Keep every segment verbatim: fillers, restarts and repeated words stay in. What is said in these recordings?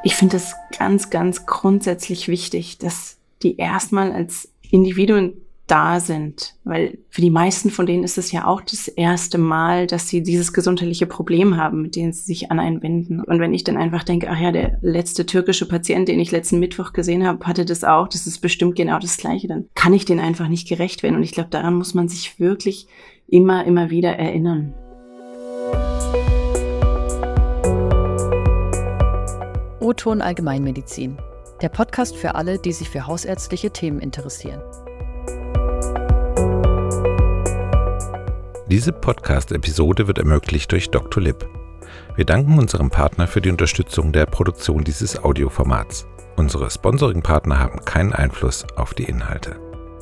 Ich finde es ganz, ganz grundsätzlich wichtig, dass die erstmal als Individuen da sind, weil für die meisten von denen ist es ja auch das erste Mal, dass sie dieses gesundheitliche Problem haben, mit dem sie sich an einen wenden. Und wenn ich dann einfach denke, ach ja, der letzte türkische Patient, den ich letzten Mittwoch gesehen habe, hatte das auch, das ist bestimmt genau das Gleiche, dann kann ich denen einfach nicht gerecht werden. Und ich glaube, daran muss man sich wirklich immer, immer wieder erinnern. O-Ton Allgemeinmedizin, der Podcast für alle, die sich für hausärztliche Themen interessieren. Diese Podcast-Episode wird ermöglicht durch Doctolib. Wir danken unserem Partner für die Unterstützung der Produktion dieses Audioformats. Unsere Sponsoring-Partner haben keinen Einfluss auf die Inhalte.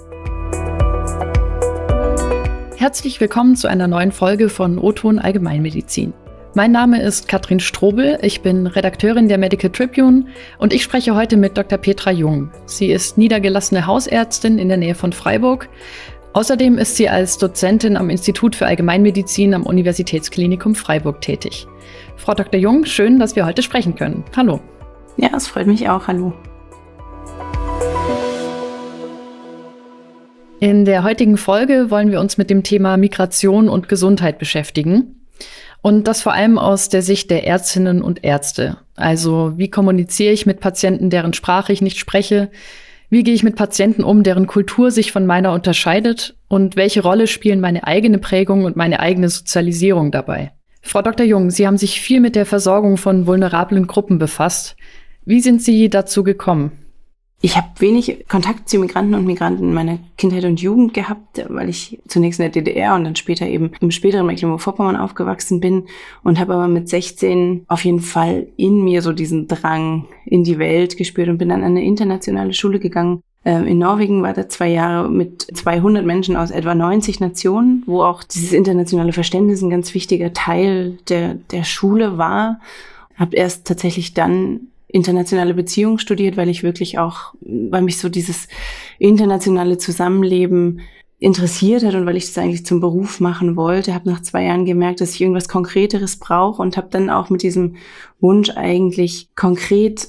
Herzlich willkommen zu einer neuen Folge von O-Ton Allgemeinmedizin. Mein Name ist Katrin Strobel, ich bin Redakteurin der Medical Tribune und ich spreche heute mit Doktor Petra Jung. Sie ist niedergelassene Hausärztin in der Nähe von Freiburg. Außerdem ist sie als Dozentin am Institut für Allgemeinmedizin am Universitätsklinikum Freiburg tätig. Frau Doktor Jung, schön, dass wir heute sprechen können. Hallo. Ja, es freut mich auch. Hallo. In der heutigen Folge wollen wir uns mit dem Thema Migration und Gesundheit beschäftigen. Und das vor allem aus der Sicht der Ärztinnen und Ärzte. Also wie kommuniziere ich mit Patienten, deren Sprache ich nicht spreche? Wie gehe ich mit Patienten um, deren Kultur sich von meiner unterscheidet? Und welche Rolle spielen meine eigene Prägung und meine eigene Sozialisierung dabei? Frau Doktor Jung, Sie haben sich viel mit der Versorgung von vulnerablen Gruppen befasst. Wie sind Sie dazu gekommen? Ich habe wenig Kontakt zu Migranten und Migranten in meiner Kindheit und Jugend gehabt, weil ich zunächst in der D D R und dann später eben im späteren Mecklenburg-Vorpommern aufgewachsen bin und habe aber mit sechzehn auf jeden Fall in mir so diesen Drang in die Welt gespürt und bin dann an eine internationale Schule gegangen. In Norwegen war da zwei Jahre mit zweihundert Menschen aus etwa neunzig Nationen, wo auch dieses internationale Verständnis ein ganz wichtiger Teil der, der Schule war. Habe erst tatsächlich dann internationale Beziehungen studiert, weil ich wirklich auch, weil mich so dieses internationale Zusammenleben interessiert hat und weil ich das eigentlich zum Beruf machen wollte. Habe nach zwei Jahren gemerkt, dass ich irgendwas Konkreteres brauche und habe dann auch mit diesem Wunsch eigentlich konkret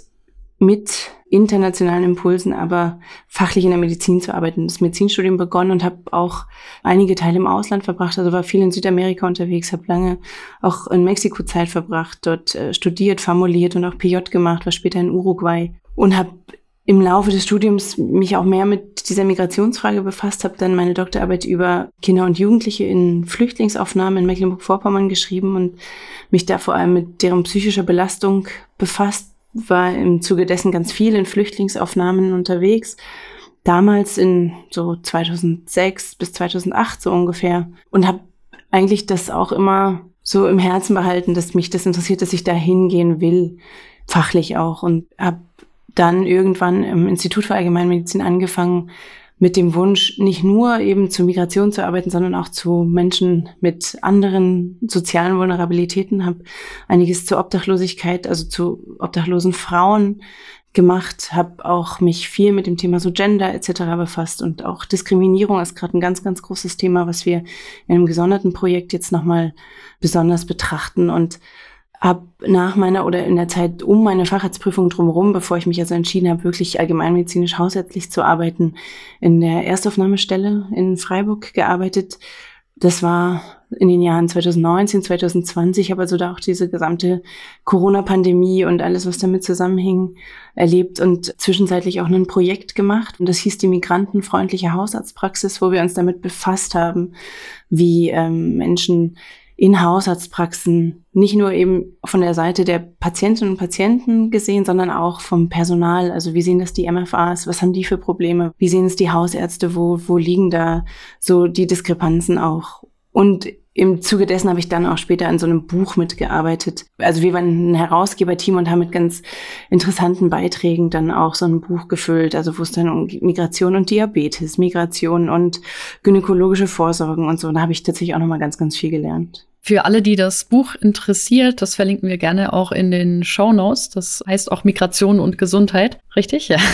mit internationalen Impulsen, aber fachlich in der Medizin zu arbeiten. Das Medizinstudium begonnen und habe auch einige Teile im Ausland verbracht, also war viel in Südamerika unterwegs, habe lange auch in Mexiko Zeit verbracht, dort äh, studiert, formuliert und auch P J gemacht, war später in Uruguay und habe im Laufe des Studiums mich auch mehr mit dieser Migrationsfrage befasst, habe dann meine Doktorarbeit über Kinder und Jugendliche in Flüchtlingsaufnahmen in Mecklenburg-Vorpommern geschrieben und mich da vor allem mit deren psychischer Belastung befasst, war im Zuge dessen ganz viel in Flüchtlingsaufnahmen unterwegs. Damals in so zweitausendsechs bis zweitausendacht so ungefähr. Und habe eigentlich das auch immer so im Herzen behalten, dass mich das interessiert, dass ich da hingehen will, fachlich auch. Und habe dann irgendwann im Institut für Allgemeinmedizin angefangen, mit dem Wunsch, nicht nur eben zur Migration zu arbeiten, sondern auch zu Menschen mit anderen sozialen Vulnerabilitäten. Habe einiges zur Obdachlosigkeit, also zu obdachlosen Frauen gemacht, habe auch mich viel mit dem Thema so Gender et cetera befasst und auch Diskriminierung ist gerade ein ganz, ganz großes Thema, was wir in einem gesonderten Projekt jetzt nochmal besonders betrachten und habe nach meiner oder in der Zeit um meine Facharztprüfung drumherum, bevor ich mich also entschieden habe, wirklich allgemeinmedizinisch hausärztlich zu arbeiten, in der Erstaufnahmestelle in Freiburg gearbeitet. Das war in den Jahren zweitausendneunzehn, zweitausendzwanzig, habe also da auch diese gesamte Corona-Pandemie und alles, was damit zusammenhing, erlebt und zwischenzeitlich auch ein Projekt gemacht. Und das hieß die migrantenfreundliche Hausarztpraxis, wo wir uns damit befasst haben, wie ähm, Menschen in Hausarztpraxen nicht nur eben von der Seite der Patientinnen und Patienten gesehen, sondern auch vom Personal. Also wie sehen das die M F As? Was haben die für Probleme? Wie sehen es die Hausärzte? Wo, wo liegen da so die Diskrepanzen auch? Und im Zuge dessen habe ich dann auch später an so einem Buch mitgearbeitet. Also wir waren ein Herausgeberteam und haben mit ganz interessanten Beiträgen dann auch so ein Buch gefüllt, also wo es dann um Migration und Diabetes, Migration und gynäkologische Vorsorgen und so. Da habe ich tatsächlich auch nochmal ganz, ganz viel gelernt. Für alle, die das Buch interessiert, das verlinken wir gerne auch in den Shownotes. Das heißt auch Migration und Gesundheit, richtig? Ja.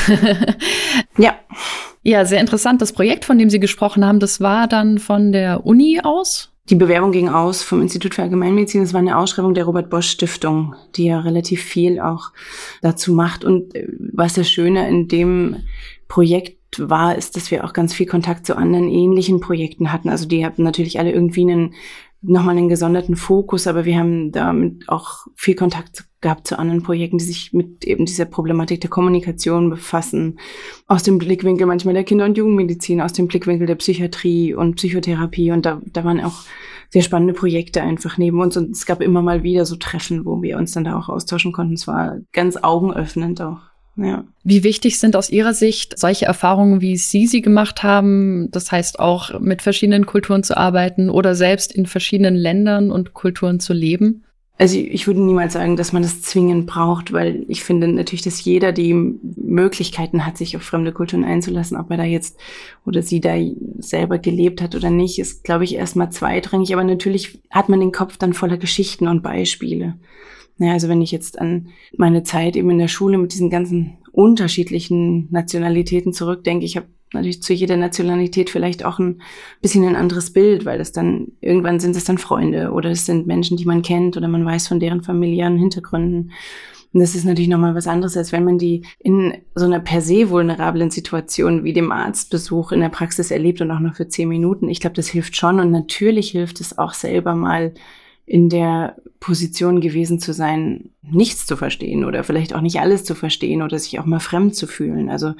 Ja. Ja, sehr interessant. Das Projekt, von dem Sie gesprochen haben, das war dann von der Uni aus? Die Bewerbung ging aus vom Institut für Allgemeinmedizin. Es war eine Ausschreibung der Robert-Bosch-Stiftung, die ja relativ viel auch dazu macht. Und was das Schöne in dem Projekt war, ist, dass wir auch ganz viel Kontakt zu anderen ähnlichen Projekten hatten. Also die hatten natürlich alle irgendwie einen, nochmal einen gesonderten Fokus, aber wir haben damit auch viel Kontakt gehabt zu anderen Projekten, die sich mit eben dieser Problematik der Kommunikation befassen. Aus dem Blickwinkel manchmal der Kinder- und Jugendmedizin, aus dem Blickwinkel der Psychiatrie und Psychotherapie. Und da, da waren auch sehr spannende Projekte einfach neben uns. Und es gab immer mal wieder so Treffen, wo wir uns dann da auch austauschen konnten. Es war ganz augenöffnend auch. Ja. Wie wichtig sind aus Ihrer Sicht solche Erfahrungen, wie Sie sie gemacht haben? Das heißt auch mit verschiedenen Kulturen zu arbeiten oder selbst in verschiedenen Ländern und Kulturen zu leben? Also ich würde niemals sagen, dass man das zwingend braucht, weil ich finde natürlich, dass jeder die Möglichkeiten hat, sich auf fremde Kulturen einzulassen. Ob er da jetzt oder sie da selber gelebt hat oder nicht, ist, glaube ich, erstmal zweitrangig. Aber natürlich hat man den Kopf dann voller Geschichten und Beispiele. Ja, also wenn ich jetzt an meine Zeit eben in der Schule mit diesen ganzen unterschiedlichen Nationalitäten zurückdenke, ich habe natürlich zu jeder Nationalität vielleicht auch ein bisschen ein anderes Bild, weil das dann, irgendwann sind es dann Freunde oder es sind Menschen, die man kennt oder man weiß von deren familiären Hintergründen. Und das ist natürlich nochmal was anderes, als wenn man die in so einer per se vulnerablen Situation wie dem Arztbesuch in der Praxis erlebt und auch noch für zehn Minuten. Ich glaube, das hilft schon und natürlich hilft es auch selber mal in der Position gewesen zu sein, nichts zu verstehen oder vielleicht auch nicht alles zu verstehen oder sich auch mal fremd zu fühlen. Also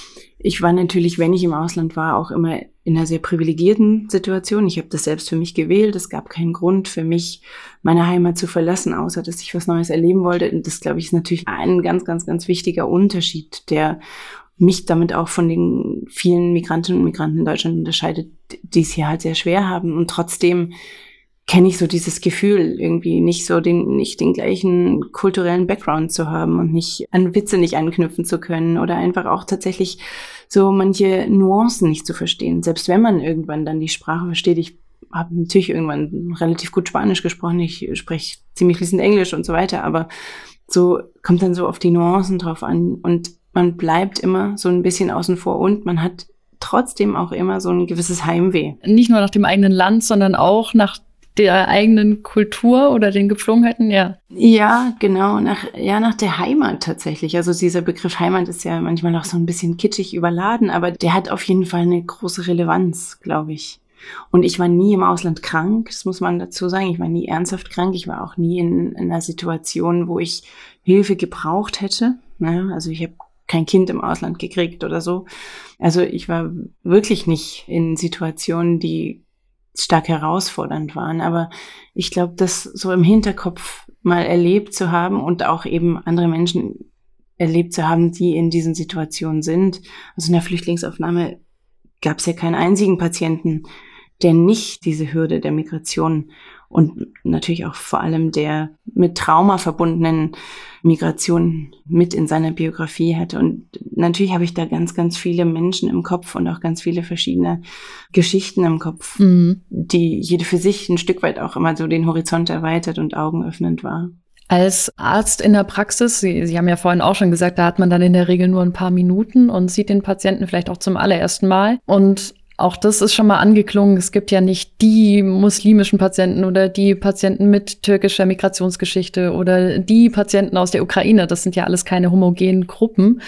ich war natürlich, wenn ich im Ausland war, auch immer in einer sehr privilegierten Situation. Ich habe das selbst für mich gewählt. Es gab keinen Grund für mich, meine Heimat zu verlassen, außer dass ich was Neues erleben wollte. Und das, glaube ich, ist natürlich ein ganz, ganz, ganz wichtiger Unterschied, der mich damit auch von den vielen Migrantinnen und Migranten in Deutschland unterscheidet, die es hier halt sehr schwer haben. Und trotzdem kenne ich so dieses Gefühl, irgendwie nicht so den, nicht den gleichen kulturellen Background zu haben und nicht an Witze nicht anknüpfen zu können oder einfach auch tatsächlich so manche Nuancen nicht zu verstehen. Selbst wenn man irgendwann dann die Sprache versteht. Ich habe natürlich irgendwann relativ gut Spanisch gesprochen, ich spreche ziemlich fließend Englisch und so weiter, aber so kommt dann so auf die Nuancen drauf an und man bleibt immer so ein bisschen außen vor und man hat trotzdem auch immer so ein gewisses Heimweh. Nicht nur nach dem eigenen Land, sondern auch nach der eigenen Kultur oder den Gepflogenheiten, ja. Ja, genau, nach, ja, nach der Heimat tatsächlich. Also dieser Begriff Heimat ist ja manchmal auch so ein bisschen kitschig überladen, aber der hat auf jeden Fall eine große Relevanz, glaube ich. Und ich war nie im Ausland krank, das muss man dazu sagen. Ich war nie ernsthaft krank. Ich war auch nie in, in einer Situation, wo ich Hilfe gebraucht hätte. Naja, also ich habe kein Kind im Ausland gekriegt oder so. Also ich war wirklich nicht in Situationen, die stark herausfordernd waren. Aber ich glaube, das so im Hinterkopf mal erlebt zu haben und auch eben andere Menschen erlebt zu haben, die in diesen Situationen sind. Also in der Flüchtlingsaufnahme gab es ja keinen einzigen Patienten, der nicht diese Hürde der Migration und natürlich auch vor allem der mit Trauma verbundenen Migration mit in seiner Biografie hatte. Und natürlich habe ich da ganz, ganz viele Menschen im Kopf und auch ganz viele verschiedene Geschichten im Kopf, mhm. die jede für sich ein Stück weit auch immer so den Horizont erweitert und augenöffnend war. Als Arzt in der Praxis, Sie, Sie haben ja vorhin auch schon gesagt, da hat man dann in der Regel nur ein paar Minuten und sieht den Patienten vielleicht auch zum allerersten Mal. Und auch das ist schon mal angeklungen. Es gibt ja nicht die muslimischen Patienten oder die Patienten mit türkischer Migrationsgeschichte oder die Patienten aus der Ukraine. Das sind ja alles keine homogenen Gruppen.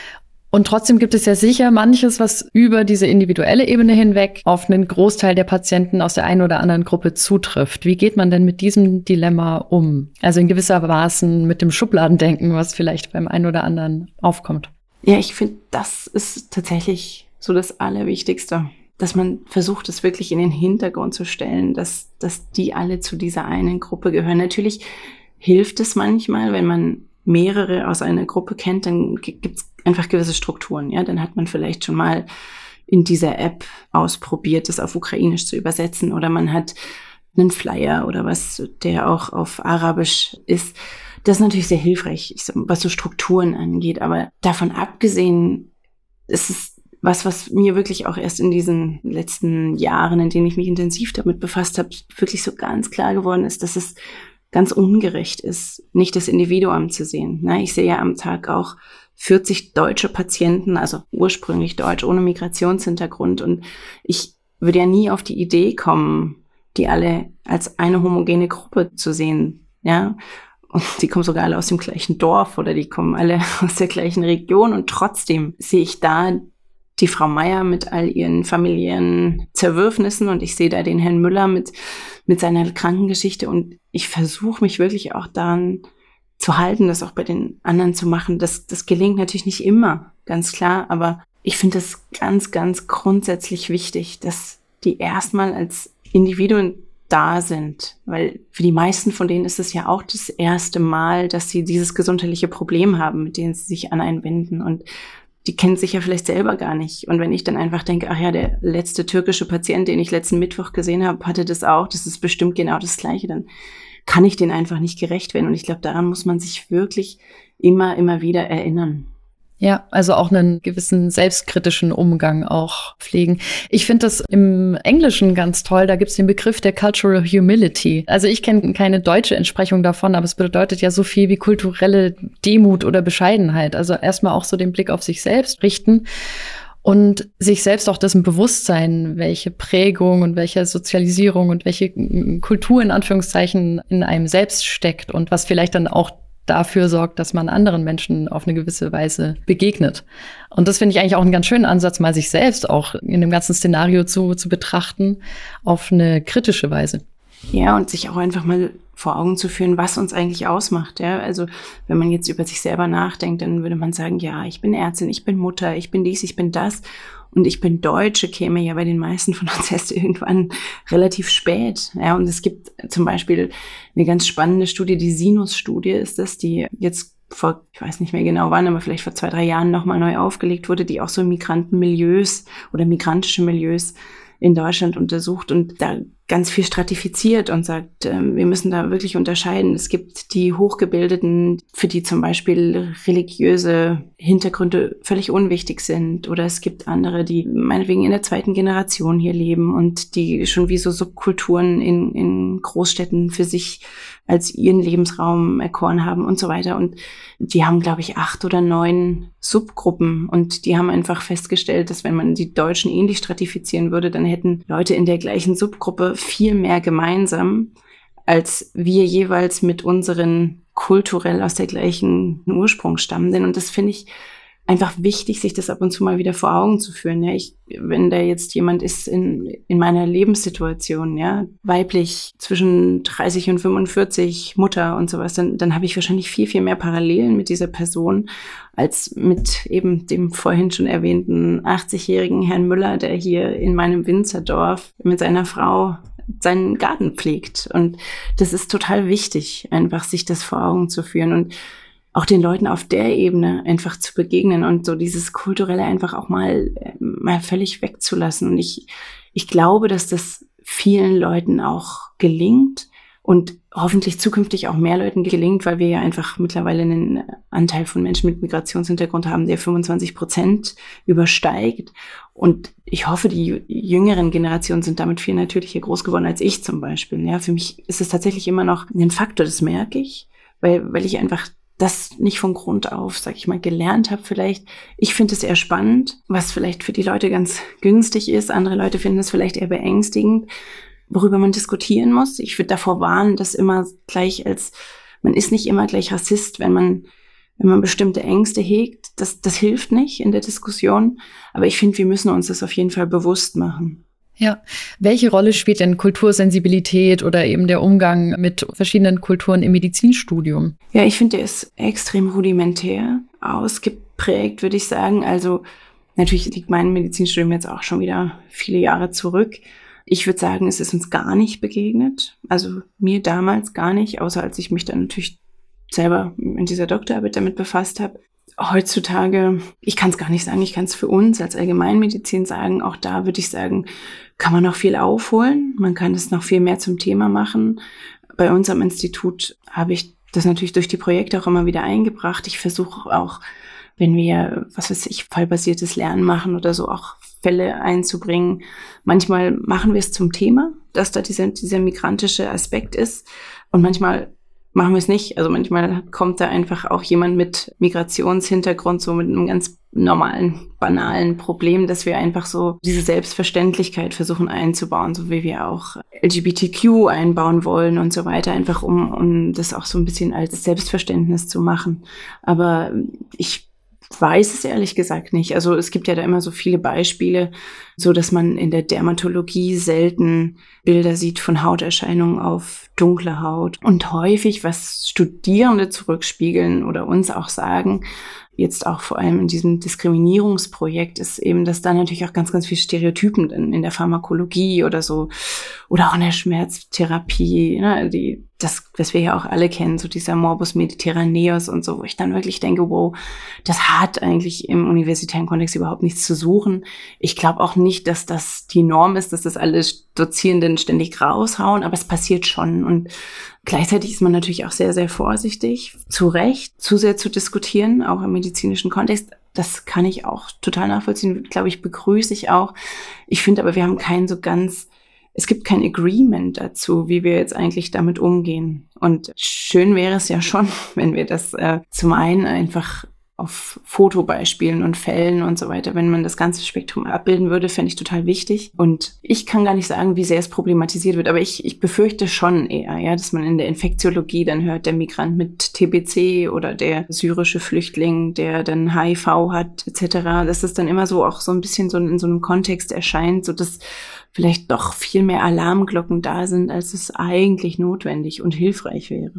Und trotzdem gibt es ja sicher manches, was über diese individuelle Ebene hinweg auf einen Großteil der Patienten aus der einen oder anderen Gruppe zutrifft. Wie geht man denn mit diesem Dilemma um? Also in gewisser Maßen mit dem Schubladendenken, was vielleicht beim einen oder anderen aufkommt. Ja, ich finde, das ist tatsächlich so das Allerwichtigste, dass man versucht, es wirklich in den Hintergrund zu stellen, dass, dass die alle zu dieser einen Gruppe gehören. Natürlich hilft es manchmal, wenn man mehrere aus einer Gruppe kennt, dann gibt es einfach gewisse Strukturen. Ja, dann hat man vielleicht schon mal in dieser App ausprobiert, das auf Ukrainisch zu übersetzen, oder man hat einen Flyer oder was, der auch auf Arabisch ist. Das ist natürlich sehr hilfreich, was so Strukturen angeht. Aber davon abgesehen, ist es was, was mir wirklich auch erst in diesen letzten Jahren, in denen ich mich intensiv damit befasst habe, wirklich so ganz klar geworden ist, dass es ganz ungerecht ist, nicht das Individuum zu sehen. Ich sehe ja am Tag auch vierzig deutsche Patienten, also ursprünglich deutsch, ohne Migrationshintergrund. Und ich würde ja nie auf die Idee kommen, die alle als eine homogene Gruppe zu sehen, ja. Und die kommen sogar alle aus dem gleichen Dorf oder die kommen alle aus der gleichen Region und trotzdem sehe ich da die Frau Meier mit all ihren familiären Zerwürfnissen und ich sehe da den Herrn Müller mit, mit seiner Krankengeschichte und ich versuche mich wirklich auch daran zu halten, das auch bei den anderen zu machen. Das, das gelingt natürlich nicht immer, ganz klar, aber ich finde es ganz, ganz grundsätzlich wichtig, dass die erstmal als Individuen da sind, weil für die meisten von denen ist es ja auch das erste Mal, dass sie dieses gesundheitliche Problem haben, mit dem sie sich an einen wenden und die kennen sich ja vielleicht selber gar nicht. Und wenn ich dann einfach denke, ach ja, der letzte türkische Patient, den ich letzten Mittwoch gesehen habe, hatte das auch, das ist bestimmt genau das Gleiche, dann kann ich denen einfach nicht gerecht werden. Und ich glaube, daran muss man sich wirklich immer, immer wieder erinnern. Ja, also auch einen gewissen selbstkritischen Umgang auch pflegen. Ich finde das im Englischen ganz toll, da gibt es den Begriff der Cultural Humility. Also ich kenne keine deutsche Entsprechung davon, aber es bedeutet ja so viel wie kulturelle Demut oder Bescheidenheit. Also erstmal auch so den Blick auf sich selbst richten und sich selbst auch dessen bewusst sein, welche Prägung und welche Sozialisierung und welche Kultur in Anführungszeichen in einem selbst steckt und was vielleicht dann auch dafür sorgt, dass man anderen Menschen auf eine gewisse Weise begegnet. Und das finde ich eigentlich auch einen ganz schönen Ansatz, mal sich selbst auch in dem ganzen Szenario zu, zu betrachten, auf eine kritische Weise. Ja, und sich auch einfach mal vor Augen zu führen, was uns eigentlich ausmacht. Ja, also wenn man jetzt über sich selber nachdenkt, dann würde man sagen, ja, ich bin Ärztin, ich bin Mutter, ich bin dies, ich bin das. Und ich bin Deutsche käme ja bei den meisten von uns erst irgendwann relativ spät. Ja, und es gibt zum Beispiel eine ganz spannende Studie, die Sinus-Studie ist das, die jetzt vor, ich weiß nicht mehr genau wann, aber vielleicht vor zwei, drei Jahren nochmal neu aufgelegt wurde, die auch so Migrantenmilieus oder migrantische Milieus in Deutschland untersucht und da ganz viel stratifiziert und sagt, äh, wir müssen da wirklich unterscheiden. Es gibt die Hochgebildeten, für die zum Beispiel religiöse Hintergründe völlig unwichtig sind. Oder es gibt andere, die meinetwegen in der zweiten Generation hier leben und die schon wie so Subkulturen in, in Großstädten für sich als ihren Lebensraum erkoren haben und so weiter. Und die haben, glaube ich, acht oder neun Subgruppen. Und die haben einfach festgestellt, dass wenn man die Deutschen ähnlich stratifizieren würde, dann hätten Leute in der gleichen Subgruppe viel mehr gemeinsam, als wir jeweils mit unseren kulturell aus der gleichen Ursprung stammenden. Und das finde ich einfach wichtig, sich das ab und zu mal wieder vor Augen zu führen. Ja, ich, wenn da jetzt jemand ist in, in meiner Lebenssituation, ja, weiblich zwischen dreißig und fünfundvierzig, Mutter und sowas, dann, dann habe ich wahrscheinlich viel, viel mehr Parallelen mit dieser Person als mit eben dem vorhin schon erwähnten achtzigjährigen Herrn Müller, der hier in meinem Winzerdorf mit seiner Frau seinen Garten pflegt. Und das ist total wichtig, einfach sich das vor Augen zu führen und auch den Leuten auf der Ebene einfach zu begegnen und so dieses Kulturelle einfach auch mal, mal völlig wegzulassen. Und ich, ich glaube, dass das vielen Leuten auch gelingt und hoffentlich zukünftig auch mehr Leuten gelingt, weil wir ja einfach mittlerweile einen Anteil von Menschen mit Migrationshintergrund haben, der fünfundzwanzig Prozent übersteigt. Und ich hoffe, die jüngeren Generationen sind damit viel natürlicher groß geworden als ich zum Beispiel. Ja, für mich ist es tatsächlich immer noch ein Faktor, das merke ich, weil, weil ich einfach das nicht von Grund auf, sag ich mal, gelernt habe vielleicht. Ich finde es eher spannend, was vielleicht für die Leute ganz günstig ist. Andere Leute finden es vielleicht eher beängstigend, worüber man diskutieren muss. Ich würde davor warnen, dass immer gleich als, man ist nicht immer gleich Rassist, wenn man, wenn man bestimmte Ängste hegt. Das, das hilft nicht in der Diskussion. Aber ich finde, wir müssen uns das auf jeden Fall bewusst machen. Ja. Welche Rolle spielt denn Kultursensibilität oder eben der Umgang mit verschiedenen Kulturen im Medizinstudium? Ja, ich finde, der ist extrem rudimentär ausgeprägt, würde ich sagen. Also natürlich liegt mein Medizinstudium jetzt auch schon wieder viele Jahre zurück. Ich würde sagen, es ist uns gar nicht begegnet. Also mir damals gar nicht, außer als ich mich dann natürlich selber in dieser Doktorarbeit damit befasst habe. Heutzutage, ich kann es gar nicht sagen, ich kann es für uns als Allgemeinmedizin sagen, auch da würde ich sagen, kann man noch viel aufholen, man kann es noch viel mehr zum Thema machen. Bei uns am Institut habe ich das natürlich durch die Projekte auch immer wieder eingebracht. Ich versuche auch, wenn wir, was weiß ich, fallbasiertes Lernen machen oder so, auch Fälle einzubringen. Manchmal machen wir es zum Thema, dass da dieser, dieser migrantische Aspekt ist und manchmal machen wir es nicht. Also manchmal kommt da einfach auch jemand mit Migrationshintergrund, so mit einem ganz normalen, banalen Problem, dass wir einfach so diese Selbstverständlichkeit versuchen einzubauen, so wie wir auch L G B T Q einbauen wollen und so weiter, einfach um, um das auch so ein bisschen als Selbstverständnis zu machen. Aber ich weiß es ehrlich gesagt nicht. Also es gibt ja da immer so viele Beispiele, so dass man in der Dermatologie selten Bilder sieht von Hauterscheinungen auf dunkle Haut und häufig, was Studierende zurückspiegeln oder uns auch sagen, jetzt auch vor allem in diesem Diskriminierungsprojekt, ist eben, dass da natürlich auch ganz, ganz viele Stereotypen in, in der Pharmakologie oder so oder auch in der Schmerztherapie, ne, die das, was wir ja auch alle kennen, so dieser Morbus Mediterraneus und so, wo ich dann wirklich denke, wow, das hat eigentlich im universitären Kontext überhaupt nichts zu suchen. Ich glaube auch nicht, dass das die Norm ist, dass das alle Dozierenden ständig raushauen, aber es passiert schon. Und gleichzeitig ist man natürlich auch sehr, sehr vorsichtig, zu Recht, zu sehr zu diskutieren, auch im medizinischen Kontext. Das kann ich auch total nachvollziehen, glaube ich, begrüße ich auch. Ich finde aber, wir haben keinen so ganz, es gibt kein Agreement dazu, wie wir jetzt eigentlich damit umgehen. Und schön wäre es ja schon, wenn wir das äh, zum einen einfach auf Fotobeispielen und Fällen und so weiter, wenn man das ganze Spektrum abbilden würde, fände ich total wichtig. Und ich kann gar nicht sagen, wie sehr es problematisiert wird, aber ich, ich befürchte schon eher, ja, dass man in der Infektiologie dann hört, der Migrant mit T B C oder der syrische Flüchtling, der dann H I V hat, et cetera, dass es dann immer so auch so ein bisschen so in so einem Kontext erscheint, so dass vielleicht doch viel mehr Alarmglocken da sind, als es eigentlich notwendig und hilfreich wäre.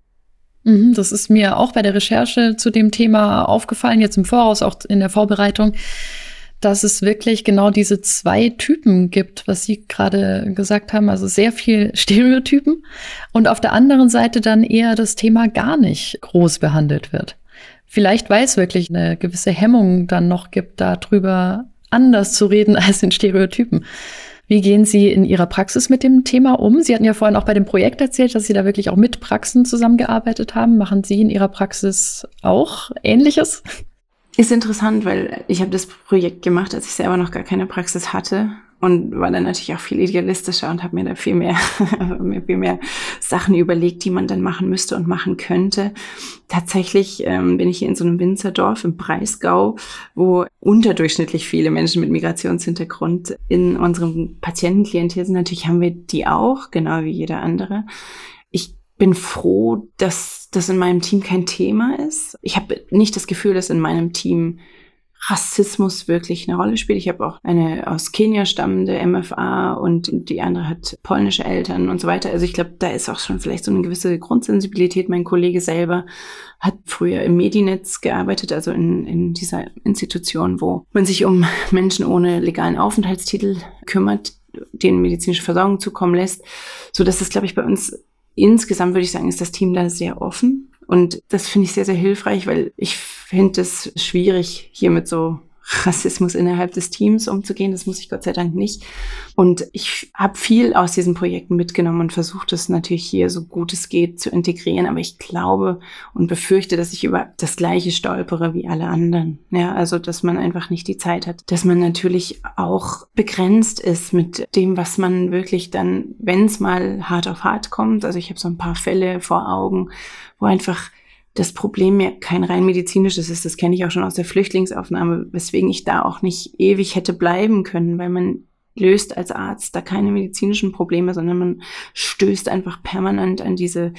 Das ist mir auch bei der Recherche zu dem Thema aufgefallen, jetzt im Voraus, auch in der Vorbereitung, dass es wirklich genau diese zwei Typen gibt, was Sie gerade gesagt haben, also sehr viel Stereotypen und auf der anderen Seite dann eher das Thema gar nicht groß behandelt wird. Vielleicht, weil es wirklich eine gewisse Hemmung dann noch gibt, darüber anders zu reden als in Stereotypen. Wie gehen Sie in Ihrer Praxis mit dem Thema um? Sie hatten ja vorhin auch bei dem Projekt erzählt, dass Sie da wirklich auch mit Praxen zusammengearbeitet haben. Machen Sie in Ihrer Praxis auch Ähnliches? Ist interessant, weil ich habe das Projekt gemacht, als ich selber noch gar keine Praxis hatte und war dann natürlich auch viel idealistischer und habe mir da viel mehr, mir viel mehr Sachen überlegt, die man dann machen müsste und machen könnte. Tatsächlich ähm, bin ich hier in so einem Winzerdorf im Breisgau, wo unterdurchschnittlich viele Menschen mit Migrationshintergrund in unserem Patientenklientel sind. Natürlich haben wir die auch, genau wie jeder andere. Ich bin froh, dass das in meinem Team kein Thema ist. Ich habe nicht das Gefühl, dass in meinem Team Rassismus wirklich eine Rolle spielt. Ich habe auch eine aus Kenia stammende M F A und die andere hat polnische Eltern und so weiter. Also ich glaube, da ist auch schon vielleicht so eine gewisse Grundsensibilität. Mein Kollege selber hat früher im Medinetz gearbeitet, also in, in dieser Institution, wo man sich um Menschen ohne legalen Aufenthaltstitel kümmert, denen medizinische Versorgung zukommen lässt. So dass es, glaube ich, bei uns insgesamt, würde ich sagen, ist das Team da sehr offen. Und das finde ich sehr, sehr hilfreich, weil ich finde es schwierig, hier mit so Rassismus innerhalb des Teams umzugehen. Das muss ich Gott sei Dank nicht. Und ich habe viel aus diesen Projekten mitgenommen und versucht es natürlich hier so gut es geht zu integrieren. Aber ich glaube und befürchte, dass ich über das Gleiche stolpere wie alle anderen. Ja, also, dass man einfach nicht die Zeit hat. Dass man natürlich auch begrenzt ist mit dem, was man wirklich dann, wenn es mal hart auf hart kommt. Also ich habe so ein paar Fälle vor Augen, wo einfach das Problem ja kein rein medizinisches ist. Das kenne ich auch schon aus der Flüchtlingsaufnahme, weswegen ich da auch nicht ewig hätte bleiben können, weil man löst als Arzt da keine medizinischen Probleme, sondern man stößt einfach permanent an diese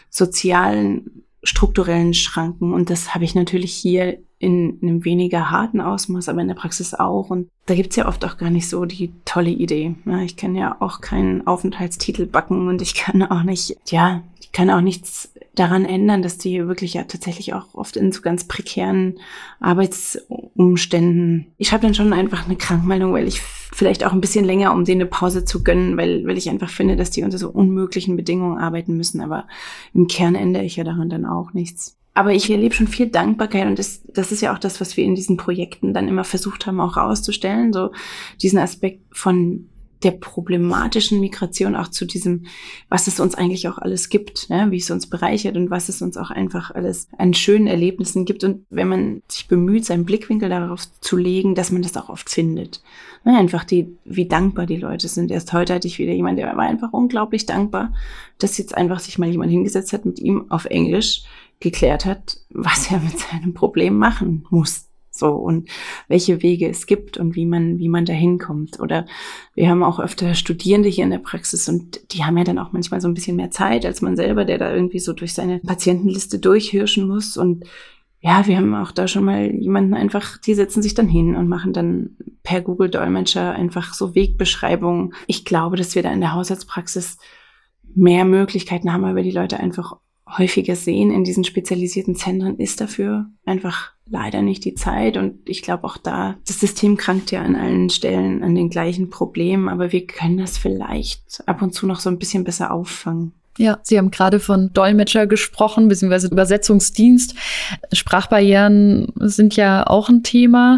sozialen, strukturellen Schranken. Und das habe ich natürlich hier in einem weniger harten Ausmaß, aber in der Praxis auch. Und da gibt's ja oft auch gar nicht so die tolle Idee. Ja, ich kann ja auch keinen Aufenthaltstitel backen und ich kann auch nicht, ja, ich kann auch nichts daran ändern, dass die wirklich ja tatsächlich auch oft in so ganz prekären Arbeitsumständen. Ich schreibe dann schon einfach eine Krankmeldung, weil ich vielleicht auch ein bisschen länger, um denen eine Pause zu gönnen, weil, weil ich einfach finde, dass die unter so unmöglichen Bedingungen arbeiten müssen. Aber im Kern ändere ich ja daran dann auch nichts. Aber ich erlebe schon viel Dankbarkeit und das, das ist ja auch das, was wir in diesen Projekten dann immer versucht haben, auch rauszustellen. So diesen Aspekt von der problematischen Migration auch zu diesem, was es uns eigentlich auch alles gibt, ne? Wie es uns bereichert und was es uns auch einfach alles an schönen Erlebnissen gibt. Und wenn man sich bemüht, seinen Blickwinkel darauf zu legen, dass man das auch oft findet. Ne? Einfach die, wie dankbar die Leute sind. Erst heute hatte ich wieder jemanden, der war einfach unglaublich dankbar, dass jetzt einfach sich mal jemand hingesetzt hat, mit ihm auf Englisch geklärt hat, was er mit seinem Problem machen muss. So, und welche Wege es gibt und wie man, wie man da hinkommt. Oder wir haben auch öfter Studierende hier in der Praxis und die haben ja dann auch manchmal so ein bisschen mehr Zeit als man selber, der da irgendwie so durch seine Patientenliste durchhirschen muss. Und ja, wir haben auch da schon mal jemanden einfach, die setzen sich dann hin und machen dann per Google Dolmetscher einfach so Wegbeschreibungen. Ich glaube, dass wir da in der Hausarztpraxis mehr Möglichkeiten haben, weil wir die Leute einfach häufiger sehen in diesen spezialisierten Zentren, ist dafür einfach leider nicht die Zeit. Und ich glaube auch da, das System krankt ja an allen Stellen an den gleichen Problemen, aber wir können das vielleicht ab und zu noch so ein bisschen besser auffangen. Ja, Sie haben gerade von Dolmetscher gesprochen, beziehungsweise Übersetzungsdienst. Sprachbarrieren sind ja auch ein Thema.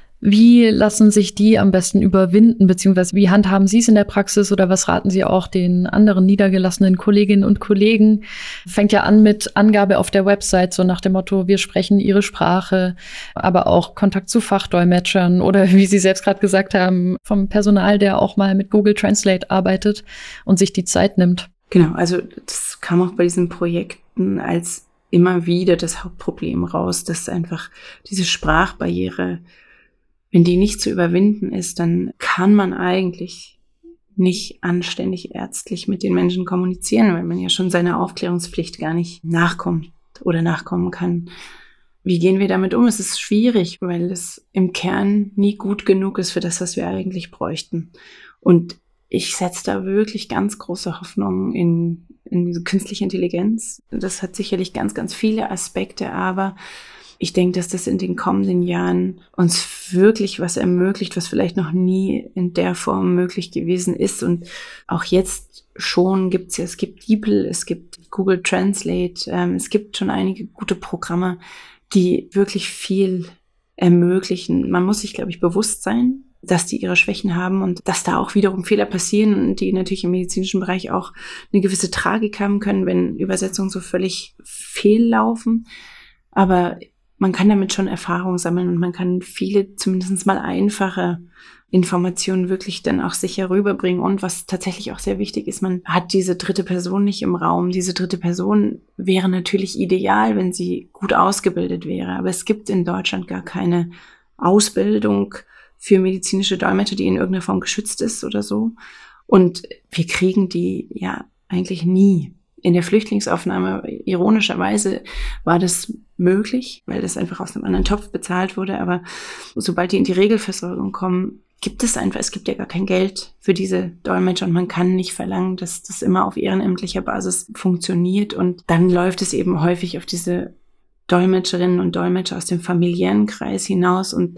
Wie lassen sich die am besten überwinden, beziehungsweise wie handhaben Sie es in der Praxis oder was raten Sie auch den anderen niedergelassenen Kolleginnen und Kollegen? Fängt ja an mit Angabe auf der Website, so nach dem Motto, wir sprechen Ihre Sprache, aber auch Kontakt zu Fachdolmetschern oder wie Sie selbst gerade gesagt haben, vom Personal, der auch mal mit Google Translate arbeitet und sich die Zeit nimmt. Genau, also das kam auch bei diesen Projekten als immer wieder das Hauptproblem raus, dass einfach diese Sprachbarriere, wenn die nicht zu überwinden ist, dann kann man eigentlich nicht anständig ärztlich mit den Menschen kommunizieren, weil man ja schon seiner Aufklärungspflicht gar nicht nachkommt oder nachkommen kann. Wie gehen wir damit um? Es ist schwierig, weil es im Kern nie gut genug ist für das, was wir eigentlich bräuchten. Und ich setze da wirklich ganz große Hoffnung in, in diese künstliche Intelligenz. Das hat sicherlich ganz, ganz viele Aspekte, aber ich denke, dass das in den kommenden Jahren uns wirklich was ermöglicht, was vielleicht noch nie in der Form möglich gewesen ist. Und auch jetzt schon gibt's ja, es gibt DeepL, es gibt Google Translate, ähm, es gibt schon einige gute Programme, die wirklich viel ermöglichen. Man muss sich, glaube ich, bewusst sein, dass die ihre Schwächen haben und dass da auch wiederum Fehler passieren, die natürlich im medizinischen Bereich auch eine gewisse Tragik haben können, wenn Übersetzungen so völlig fehllaufen. Aber man kann damit schon Erfahrung sammeln und man kann viele, zumindest mal einfache Informationen wirklich dann auch sicher rüberbringen. Und was tatsächlich auch sehr wichtig ist, man hat diese dritte Person nicht im Raum. Diese dritte Person wäre natürlich ideal, wenn sie gut ausgebildet wäre. Aber es gibt in Deutschland gar keine Ausbildung für medizinische Dolmetscher, die in irgendeiner Form geschützt ist oder so. Und wir kriegen die ja eigentlich nie. In der Flüchtlingsaufnahme, ironischerweise, war das möglich, weil das einfach aus einem anderen Topf bezahlt wurde. Aber sobald die in die Regelversorgung kommen, gibt es einfach, es gibt ja gar kein Geld für diese Dolmetscher und man kann nicht verlangen, dass das immer auf ehrenamtlicher Basis funktioniert. Und dann läuft es eben häufig auf diese Dolmetscherinnen und Dolmetscher aus dem familiären Kreis hinaus. Und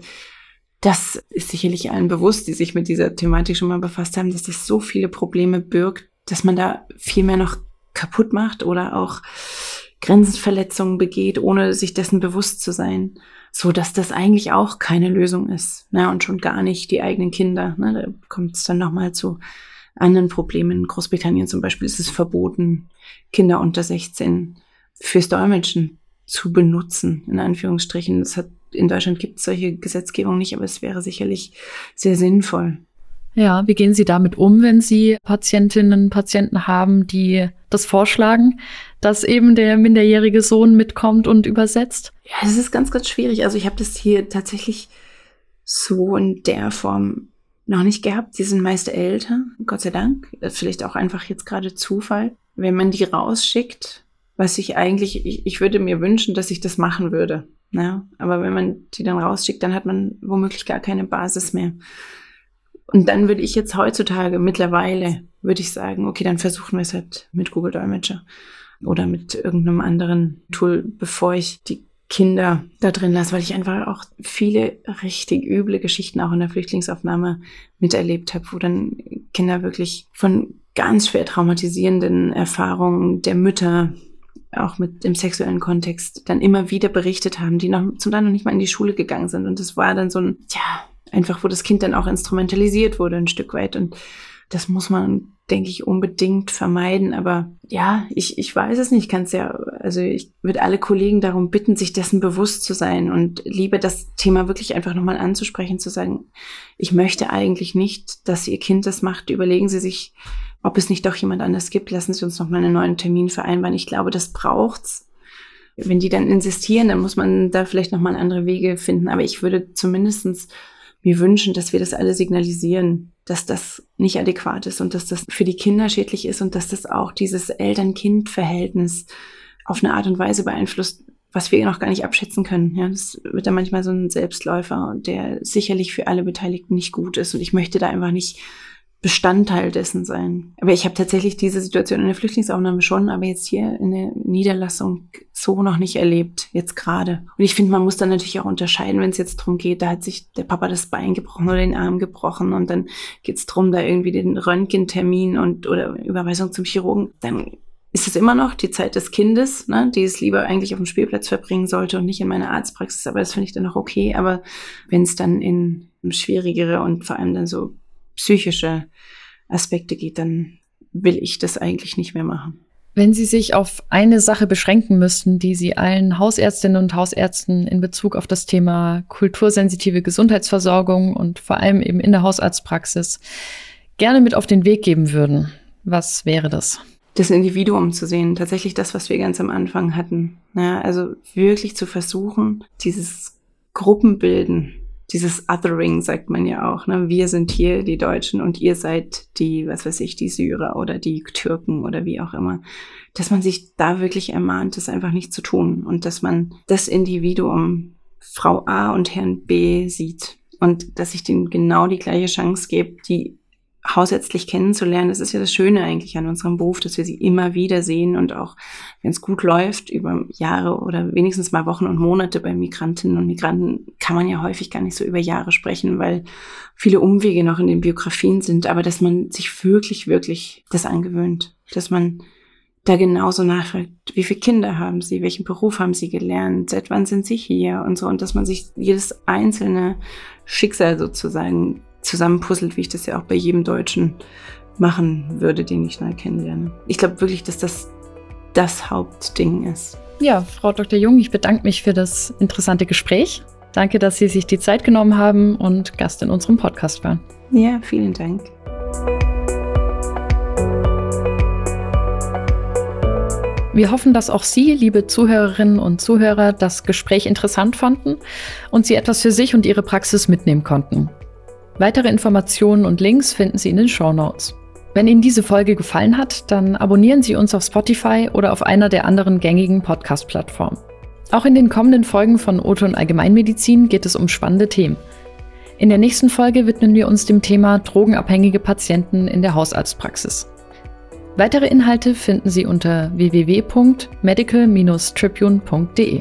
das ist sicherlich allen bewusst, die sich mit dieser Thematik schon mal befasst haben, dass das so viele Probleme birgt, dass man da viel mehr noch kaputt macht oder auch Grenzverletzungen begeht, ohne sich dessen bewusst zu sein, so dass das eigentlich auch keine Lösung ist, ne? Und schon gar nicht die eigenen Kinder. Ne? Da kommt es dann nochmal zu anderen Problemen. In Großbritannien zum Beispiel ist es verboten, Kinder unter sechzehn fürs Dolmetschen zu benutzen, in Anführungsstrichen. Das hat, in Deutschland gibt es solche Gesetzgebung nicht, aber es wäre sicherlich sehr sinnvoll. Ja, wie gehen Sie damit um, wenn Sie Patientinnen und Patienten haben, die das vorschlagen, dass eben der minderjährige Sohn mitkommt und übersetzt? Ja, es ist ganz, ganz schwierig. Also ich habe das hier tatsächlich so in der Form noch nicht gehabt. Die sind meist älter, Gott sei Dank. Vielleicht auch einfach jetzt gerade Zufall. Wenn man die rausschickt, was ich eigentlich, ich, ich würde mir wünschen, dass ich das machen würde. Ja, aber wenn man die dann rausschickt, dann hat man womöglich gar keine Basis mehr. Und dann würde ich jetzt heutzutage, mittlerweile, würde ich sagen, okay, dann versuchen wir es halt mit Google Dolmetscher oder mit irgendeinem anderen Tool, bevor ich die Kinder da drin lasse, weil ich einfach auch viele richtig üble Geschichten auch in der Flüchtlingsaufnahme miterlebt habe, wo dann Kinder wirklich von ganz schwer traumatisierenden Erfahrungen der Mütter, auch mit dem sexuellen Kontext, dann immer wieder berichtet haben, die noch zum Teil noch nicht mal in die Schule gegangen sind. Und das war dann so ein, ja, einfach, wo das Kind dann auch instrumentalisiert wurde ein Stück weit. Und das muss man, denke ich, unbedingt vermeiden. Aber ja, ich, ich weiß es nicht, kann es ja, also ich würde alle Kollegen darum bitten, sich dessen bewusst zu sein und lieber das Thema wirklich einfach nochmal anzusprechen, zu sagen, ich möchte eigentlich nicht, dass Ihr Kind das macht. Überlegen Sie sich, ob es nicht doch jemand anders gibt. Lassen Sie uns nochmal einen neuen Termin vereinbaren. Ich glaube, das braucht's. Wenn die dann insistieren, dann muss man da vielleicht nochmal andere Wege finden. Aber ich würde zumindestens mir wünschen, dass wir das alle signalisieren, dass das nicht adäquat ist und dass das für die Kinder schädlich ist und dass das auch dieses Eltern-Kind-Verhältnis auf eine Art und Weise beeinflusst, was wir noch gar nicht abschätzen können. Ja, das wird dann manchmal so ein Selbstläufer, der sicherlich für alle Beteiligten nicht gut ist. Und ich möchte da einfach nicht Bestandteil dessen sein. Aber ich habe tatsächlich diese Situation in der Flüchtlingsaufnahme schon, aber jetzt hier in der Niederlassung so noch nicht erlebt, jetzt gerade. Und ich finde, man muss dann natürlich auch unterscheiden, wenn es jetzt darum geht, da hat sich der Papa das Bein gebrochen oder den Arm gebrochen und dann geht es darum, da irgendwie den Röntgentermin und oder Überweisung zum Chirurgen. Dann ist es immer noch die Zeit des Kindes, ne, die es lieber eigentlich auf dem Spielplatz verbringen sollte und nicht in meiner Arztpraxis. Aber das finde ich dann auch okay. Aber wenn es dann in schwierigere und vor allem dann so psychische Aspekte geht, dann will ich das eigentlich nicht mehr machen. Wenn Sie sich auf eine Sache beschränken müssten, die Sie allen Hausärztinnen und Hausärzten in Bezug auf das Thema kultursensitive Gesundheitsversorgung und vor allem eben in der Hausarztpraxis gerne mit auf den Weg geben würden, was wäre das? Das Individuum zu sehen, tatsächlich das, was wir ganz am Anfang hatten. Ja, also wirklich zu versuchen, dieses Gruppenbilden, dieses Othering, sagt man ja auch, ne? Wir sind hier die Deutschen und ihr seid die, was weiß ich, die Syrer oder die Türken oder wie auch immer. Dass man sich da wirklich ermahnt, das einfach nicht zu tun und dass man das Individuum Frau A und Herrn B sieht und dass ich denen genau die gleiche Chance gebe, die hausärztlich kennenzulernen. Das ist ja das Schöne eigentlich an unserem Beruf, dass wir sie immer wieder sehen und auch, wenn es gut läuft, über Jahre oder wenigstens mal Wochen und Monate bei Migrantinnen und Migranten kann man ja häufig gar nicht so über Jahre sprechen, weil viele Umwege noch in den Biografien sind, aber dass man sich wirklich, wirklich das angewöhnt, dass man da genauso nachfragt, wie viele Kinder haben sie, welchen Beruf haben sie gelernt, seit wann sind sie hier und so, und dass man sich jedes einzelne Schicksal sozusagen zusammenpuzzelt, wie ich das ja auch bei jedem Deutschen machen würde, den ich neu kennenlerne. Ich glaube wirklich, dass das das Hauptding ist. Ja, Frau Doktor Jung, ich bedanke mich für das interessante Gespräch. Danke, dass Sie sich die Zeit genommen haben und Gast in unserem Podcast waren. Ja, vielen Dank. Wir hoffen, dass auch Sie, liebe Zuhörerinnen und Zuhörer, das Gespräch interessant fanden und Sie etwas für sich und Ihre Praxis mitnehmen konnten. Weitere Informationen und Links finden Sie in den Shownotes. Wenn Ihnen diese Folge gefallen hat, dann abonnieren Sie uns auf Spotify oder auf einer der anderen gängigen Podcast-Plattformen. Auch in den kommenden Folgen von O-Ton Allgemeinmedizin geht es um spannende Themen. In der nächsten Folge widmen wir uns dem Thema drogenabhängige Patienten in der Hausarztpraxis. Weitere Inhalte finden Sie unter w w w punkt medical Bindestrich tribune punkt d e.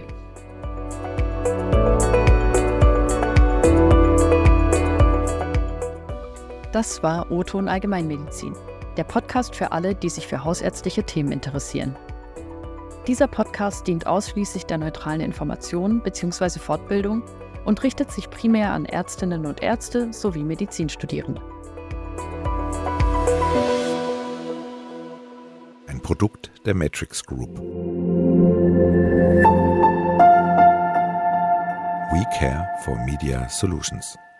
Das war O-Ton Allgemeinmedizin, der Podcast für alle, die sich für hausärztliche Themen interessieren. Dieser Podcast dient ausschließlich der neutralen Information bzw. Fortbildung und richtet sich primär an Ärztinnen und Ärzte sowie Medizinstudierende. Ein Produkt der Matrix Group. We care for Media Solutions.